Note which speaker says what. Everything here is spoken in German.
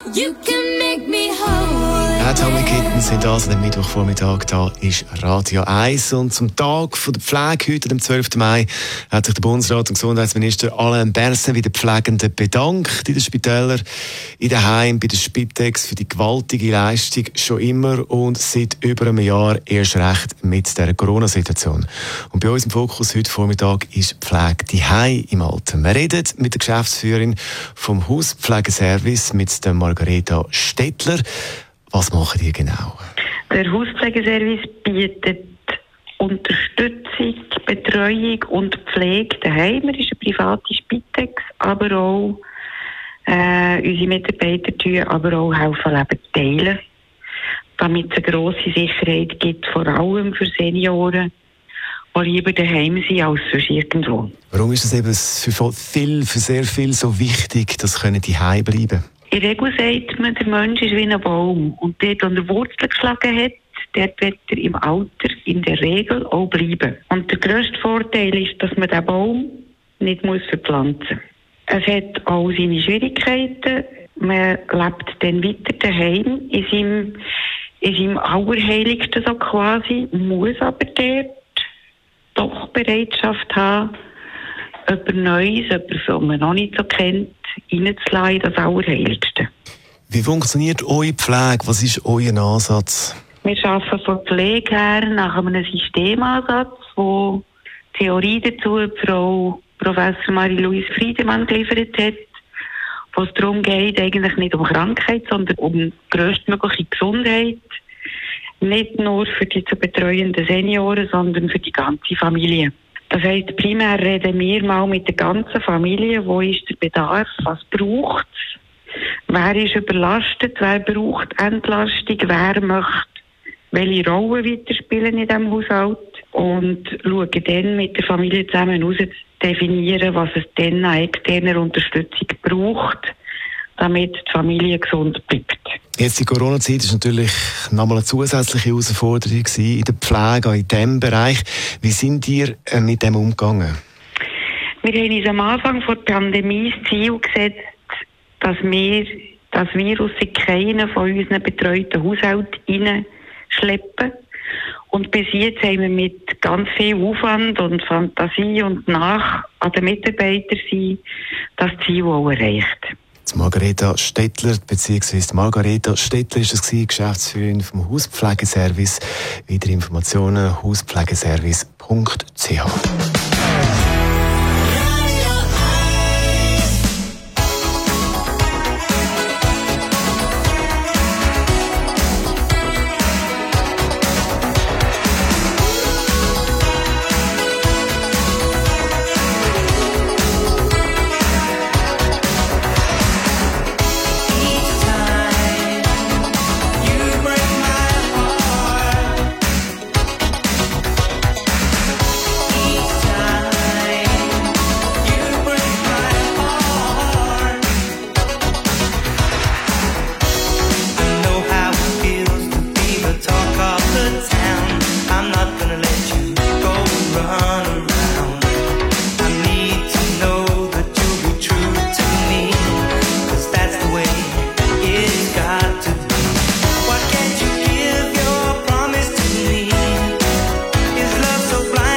Speaker 1: You can make me whole.
Speaker 2: Tommy Kittens sind das am Mittwochvormittag. Da ist Radio 1. Und zum Tag der Pflege heute, am 12. Mai, hat sich der Bundesrat und Gesundheitsminister Alain Berset bei den Pflegenden bedankt. In den Spitälern, in den Heimen, bei der Spitex für die gewaltige Leistung schon immer und seit über einem Jahr erst recht mit dieser Corona-Situation. Und bei uns im Fokus heute Vormittag ist Pflege die Heim im Alten. Wir reden mit der Geschäftsführerin vom Hauspflegeservice, mit der Margareta Stettler. Was machen die genau?
Speaker 3: Der Hauspflegeservice bietet Unterstützung, Betreuung und Pflege daheim. Er ist eine private Spitex, aber auch unsere Mitarbeiter tun aber auch helfen, Leben zu teilen, damit es eine grosse Sicherheit gibt, vor allem für Senioren, die lieber daheim sind als sonst irgendwo.
Speaker 2: Warum ist es eben für sehr viel so wichtig, dass die Heim bleiben?
Speaker 3: In der Regel sagt man, der Mensch ist wie ein Baum. Und dort, wo er Wurzeln geschlagen hat, dort wird er im Alter in der Regel auch bleiben. Und der grösste Vorteil ist, dass man diesen Baum nicht verpflanzen muss. Es hat auch seine Schwierigkeiten. Man lebt dann weiter daheim, in seinem Allerheiligsten so quasi, muss aber dort doch Bereitschaft haben, etwas Neues, etwas, was man noch nicht so kennt, reinzulassen, das Allerheiligste.
Speaker 2: Wie funktioniert eure Pflege? Was ist euer Ansatz?
Speaker 3: Wir arbeiten von Pflege her nach einem Systemansatz, wo Theorie dazu Frau Professor Marie-Louise Friedemann geliefert hat, wo es darum geht, eigentlich nicht um Krankheit, sondern um grösstmögliche Gesundheit. Nicht nur für die zu betreuenden Senioren, sondern für die ganze Familie. Das heisst, primär reden wir mal mit der ganzen Familie, wo ist der Bedarf, was braucht es, wer ist überlastet, wer braucht Entlastung, wer möchte welche Rolle weiterspielen in diesem Haushalt und schauen dann mit der Familie zusammen heraus zu definieren, was es dann an externer Unterstützung braucht, damit die Familie gesund bleibt.
Speaker 2: Jetzt die Corona-Zeit war natürlich nochmal eine zusätzliche Herausforderung in der Pflege, auch in diesem Bereich. Wie sind ihr mit dem umgegangen?
Speaker 3: Wir haben uns am Anfang der Pandemie das Ziel gesetzt, dass wir das Virus in keinen von unseren betreuten Haushalten hineinschleppen. Und bis jetzt haben wir mit ganz viel Aufwand und Fantasie und nach an den Mitarbeitern das Ziel auch erreicht.
Speaker 2: Margareta Stettler, beziehungsweise Margareta Stettler ist es gewesen, Geschäftsführerin vom Hauspflegeservice. Weitere Informationen hauspflegeservice.ch.